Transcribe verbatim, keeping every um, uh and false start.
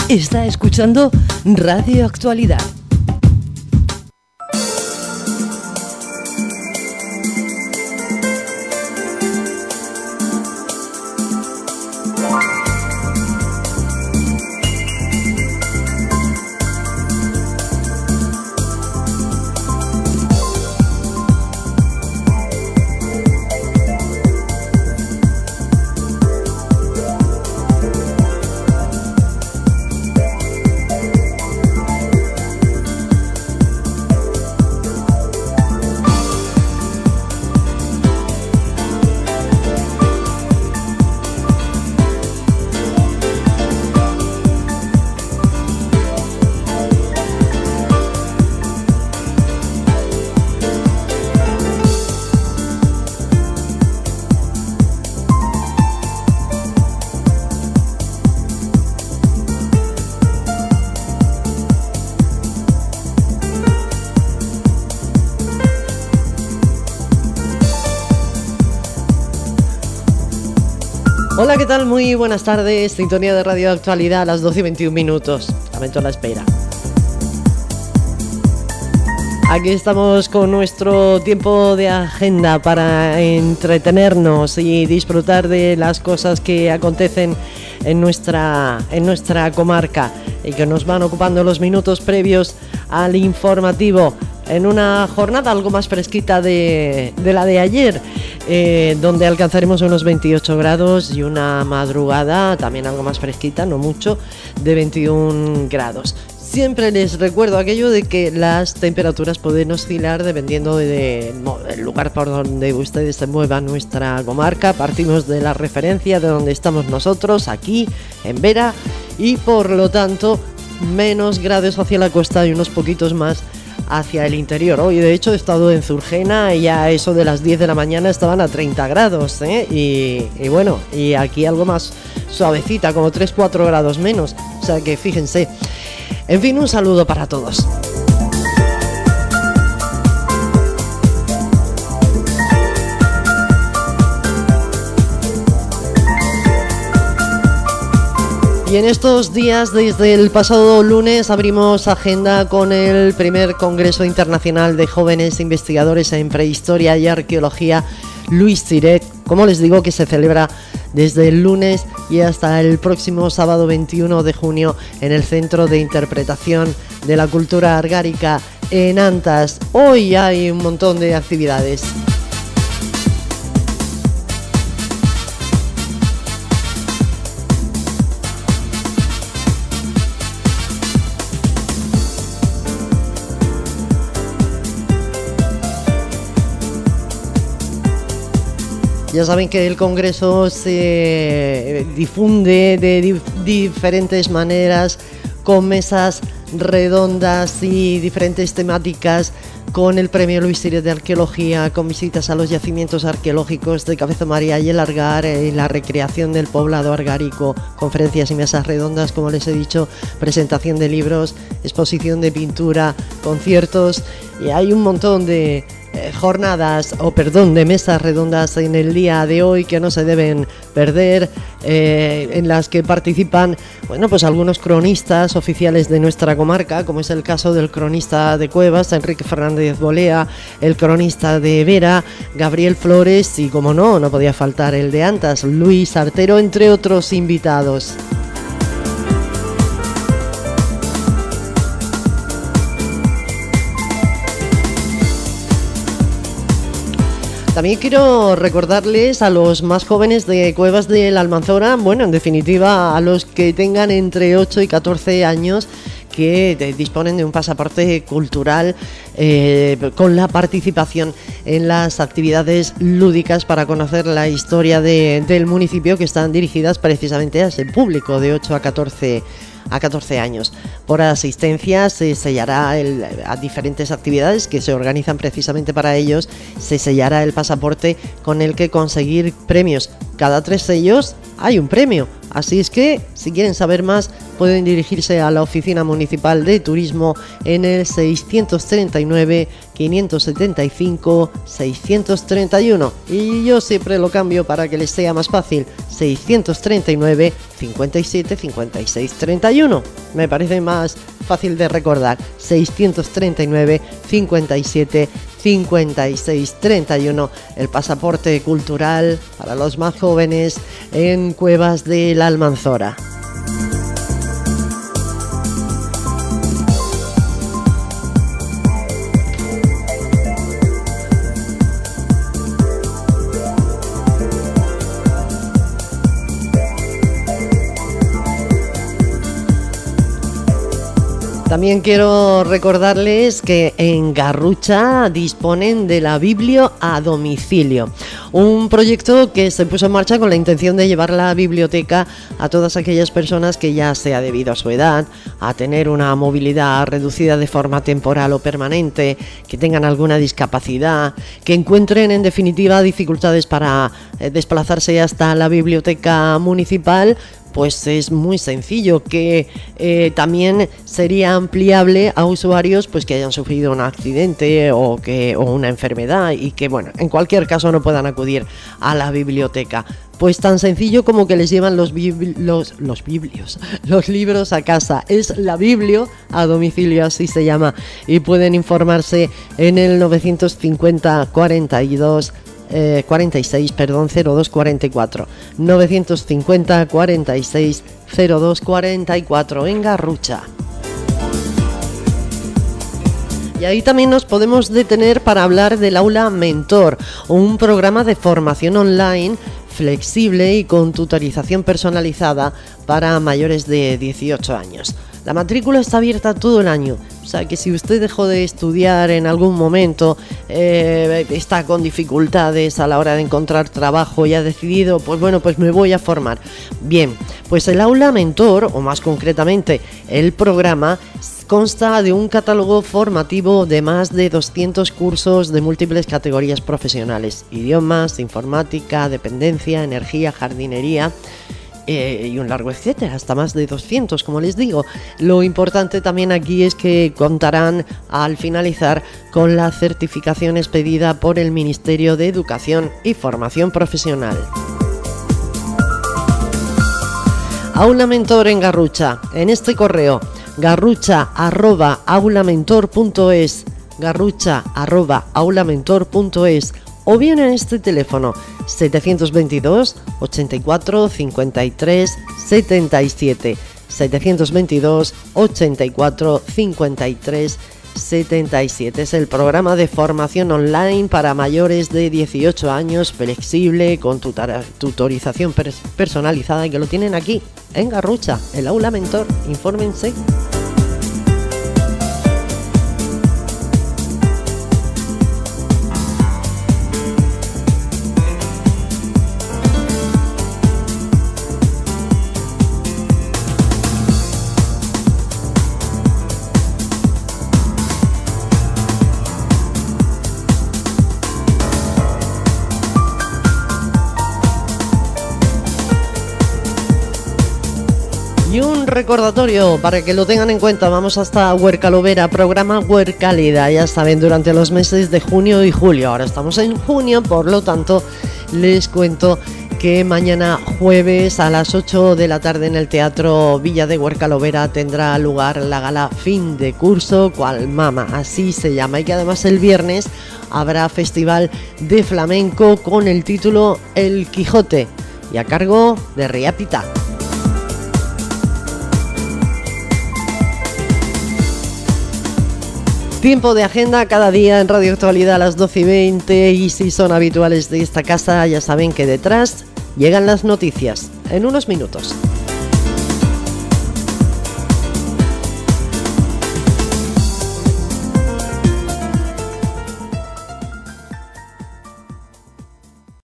Está escuchando Radio Actualidad. Hola, ¿qué tal? Muy buenas tardes. Sintonía de Radio Actualidad a las doce y veintiún minutos. Lamento la espera. Aquí estamos con nuestro tiempo de agenda para entretenernos y disfrutar de las cosas que acontecen en nuestra, en nuestra comarca y que nos van ocupando los minutos previos al informativo, en una jornada algo más fresquita de, de la de ayer, eh, donde alcanzaremos unos veintiocho grados y una madrugada también algo más fresquita, no mucho, de veintiún grados. Siempre les recuerdo aquello de que las temperaturas pueden oscilar dependiendo del de, de lugar por donde ustedes se muevan nuestra comarca. Partimos de la referencia de donde estamos nosotros, aquí en Vera, y por lo tanto menos grados hacia la costa y unos poquitos más hacia el interior. Hoy de hecho he estado en Zurgena y a eso de las diez de la mañana estaban a treinta grados, ¿eh? y, y bueno, y aquí algo más suavecita, como tres cuatro grados menos, o sea que fíjense. En fin, un saludo para todos. Y en estos días, desde el pasado lunes, abrimos agenda con el primer Congreso Internacional de Jóvenes Investigadores en Prehistoria y Arqueología, Luis Siret, como les digo, que se celebra desde el lunes y hasta el próximo sábado veintiuno de junio en el Centro de Interpretación de la Cultura Argárica en Antas. Hoy hay un montón de actividades. Ya saben que el Congreso se difunde de dif- diferentes maneras, con mesas redondas y diferentes temáticas, con el premio Luis Siret de Arqueología, con visitas a los yacimientos arqueológicos de Cabeza María y el Argar, eh, la recreación del poblado argárico, conferencias y mesas redondas, como les he dicho, presentación de libros, exposición de pintura, conciertos, y hay un montón de Eh, jornadas o perdón de mesas redondas en el día de hoy que no se deben perder, eh, en las que participan, bueno, pues algunos cronistas oficiales de nuestra comarca, como es el caso del cronista de Cuevas, Enrique Fernández Bolea, el cronista de Vera, Gabriel Flores, y como no, no podía faltar el de Antas, Luis Artero, entre otros invitados. También quiero recordarles a los más jóvenes de Cuevas de la Almanzora, bueno, en definitiva a los que tengan entre ocho y catorce años, que disponen de un pasaporte cultural eh, con la participación en las actividades lúdicas para conocer la historia de, del municipio, que están dirigidas precisamente a ese público de ocho a catorce a catorce años. Por asistencia se sellará el, a diferentes actividades que se organizan precisamente para ellos, se sellará el pasaporte con el que conseguir premios. Cada tres sellos hay un premio, Así es que, si quieren saber más, pueden dirigirse a la Oficina Municipal de Turismo en el seiscientos treinta y nueve, quinientos setenta y cinco, seiscientos treinta y uno. Y yo siempre lo cambio para que les sea más fácil, seiscientos treinta y nueve, cincuenta y siete, cincuenta y seis, treinta y uno. Me parece más fácil de recordar, seiscientos treinta y nueve, cincuenta y siete, cincuenta y seis, treinta y uno, el pasaporte cultural para los más jóvenes en Cuevas de la Almanzora. También quiero recordarles que en Garrucha disponen de la Biblio a domicilio, un proyecto que se puso en marcha con la intención de llevar la biblioteca a todas aquellas personas que, ya sea debido a su edad, a tener una movilidad reducida de forma temporal o permanente, que tengan alguna discapacidad, que encuentren en definitiva dificultades para eh, desplazarse hasta la biblioteca municipal. Pues es muy sencillo, que eh, también sería ampliable a usuarios pues que hayan sufrido un accidente o que o una enfermedad y que, bueno, en cualquier caso no puedan acudir a la biblioteca. Pues tan sencillo como que les llevan los, bibli- los, los biblios, los libros a casa. Es la Biblio a domicilio, así se llama, y pueden informarse en el novecientos cincuenta, cuarenta y dos, Eh, cuarenta y seis, perdón, cero dos cuarenta y cuatro, novecientos cincuenta, cuarenta y seis, cero dos cuarenta y cuatro en Garrucha. Y ahí también nos podemos detener para hablar del Aula Mentor, un programa de formación online flexible y con tutorización personalizada para mayores de dieciocho años. La matrícula está abierta todo el año, o sea que si usted dejó de estudiar en algún momento, eh, está con dificultades a la hora de encontrar trabajo y ha decidido, pues bueno, pues me voy a formar. Bien, pues el Aula Mentor, o más concretamente el programa, consta de un catálogo formativo de más de doscientos cursos de múltiples categorías profesionales: idiomas, informática, dependencia, energía, jardinería, Eh, y un largo etcétera, hasta más de doscientos, como les digo. Lo importante también aquí es que contarán al finalizar con la certificación expedida por el Ministerio de Educación y Formación Profesional. Aula Mentor en Garrucha, en este correo garrucha arroba aulamentor.es, garrucha arroba aulamentor.es, o bien en este teléfono setecientos veintidós, ochenta y cuatro, cincuenta y tres, setenta y siete, setecientos veintidós, ochenta y cuatro, cincuenta y tres, setenta y siete. Es el programa de formación online para mayores de dieciocho años, flexible, con tutar- tutorización pers- personalizada, y que lo tienen aquí en Garrucha, el Aula Mentor. Infórmense. Y un recordatorio para que lo tengan en cuenta: vamos hasta Huercalovera, programa Huercálida, ya saben, durante los meses de junio y julio. Ahora estamos en junio, por lo tanto les cuento que mañana jueves a las ocho de la tarde en el Teatro Villa de Huercalovera tendrá lugar la gala fin de curso Cual Mama, así se llama, y que además el viernes habrá festival de flamenco con el título El Quijote, y a cargo de Ría Pitá. Tiempo de agenda cada día en Radio Actualidad a las doce y veinte, y si son habituales de esta casa ya saben que detrás llegan las noticias en unos minutos.